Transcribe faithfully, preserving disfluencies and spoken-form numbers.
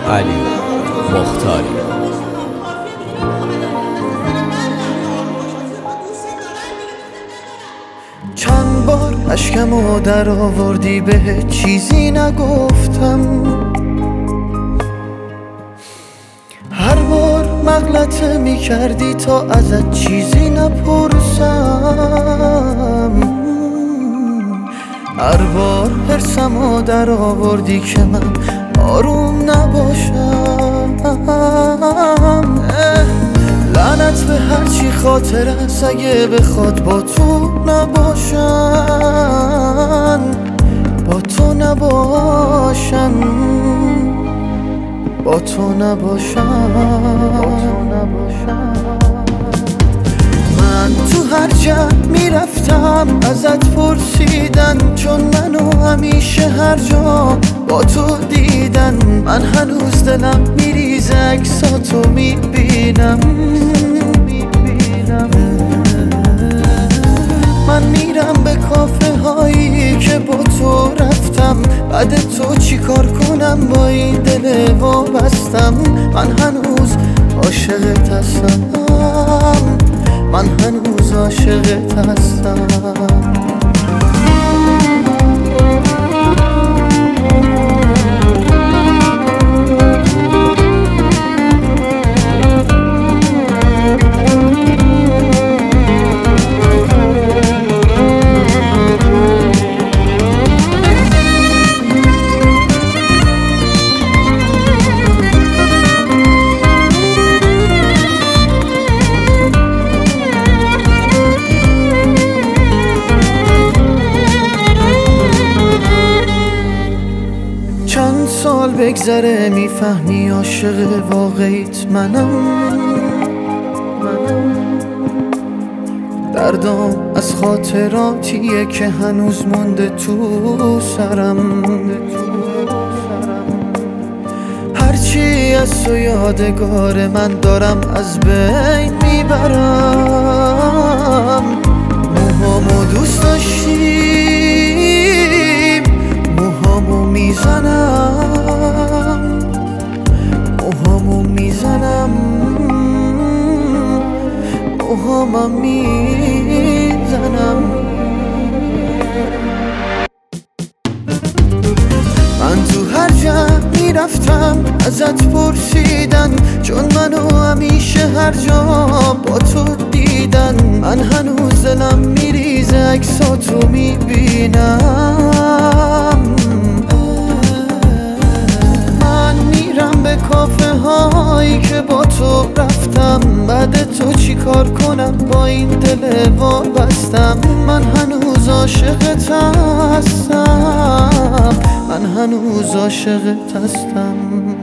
علی مختاری. چند بار اشکمو در آوردی، به چیزی نگفتم. هر بار مغلطه می کردی تا ازت چیزی نپرسم. هر بار حرصمو در آوردی که من آروم نباشم. لعنت به هرچی خاطر است اگه بخواد با تو نباشن، با تو نباشن، با تو نباشن. من تو هر جا میرفتم ازت پرسیدن، چون منو همیشه هر جا با تو دیدن. من هنوز دلم میریزه عکساتو میبینم. من میرم به کافه هایی که با تو رفتم، بعد تو چی کار کنم با این دل وابستم. من هنوز عاشقت هستم، من هنوز عاشقت هستم. چند سال بگذره میفهمی عاشق واقعیت منم. دردام از خاطراتیه که هنوز مونده تو سرم. هرچی از تو یادگار من دارم از بین میبرم. موهامو دوست داشتیم، موهامو میزنم، موهامو میزنم، موهامو میزنم. من تو هر جا میرفتم ازت پرسیدن، چون منو همیشه هر جا با تو دیدن. من هنوز دلم میریزه عکساتو میبینم. من میرم به کافه هایی که با تو رفتم، بعد تو چی کار کنم با این دل وابستم. من هنوز عاشقت هستم، من هنوز عاشقت هستم.